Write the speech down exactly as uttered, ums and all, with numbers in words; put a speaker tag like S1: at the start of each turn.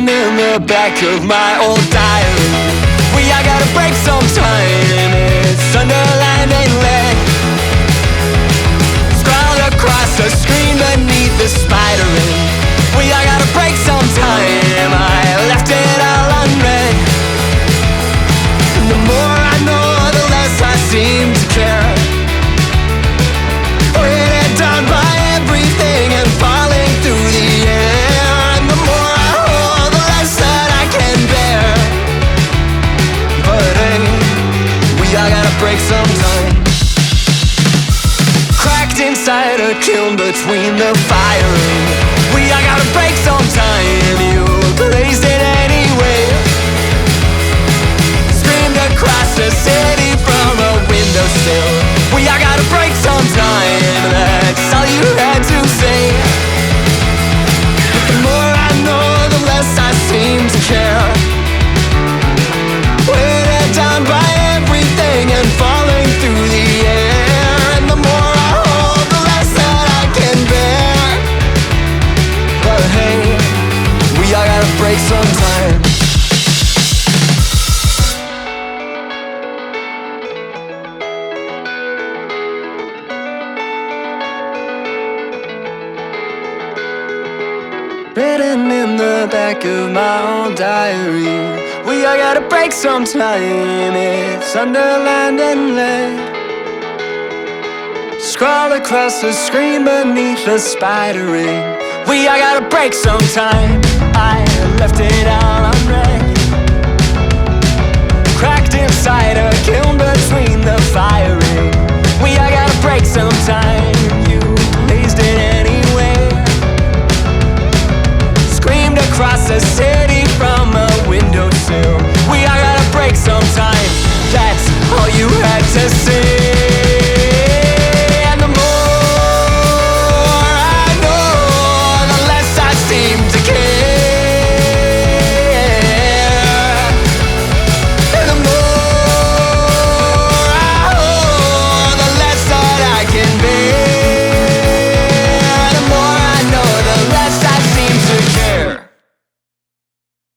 S1: Written in the back of my old diary, we all gotta break sometime. It's underlined and red, scrawled across the screen beneath the spider ring. We all gotta break sometime. I left it all unread. And the more I know, the less I seem to care. Weighted down by everything and falling through the air. And the more I hold, the less that I can bear. But hey, we all gotta break sometime. Cracked inside a kiln between the firing. We all gotta break sometime. You glazed it anyway. Screamed across the city from a windowsill. We all gotta break sometime. That's all you had to say. But the more I know, the less I seem to care. Weighted down by everything and falling through the air. And the more I hold, the less that I can bear. But hey, we all gotta break sometime. Written in the back of my old diary, we all gotta break sometime. It's underlined and red, scrawled across the screen beneath the spider ring. We all gotta break sometime. I left it all unread, cracked inside a kiln between the firing. We all gotta break sometime. You blazed it anyway. Screamed across the city from a windowsill. We all gotta break sometime. That's all you had to say.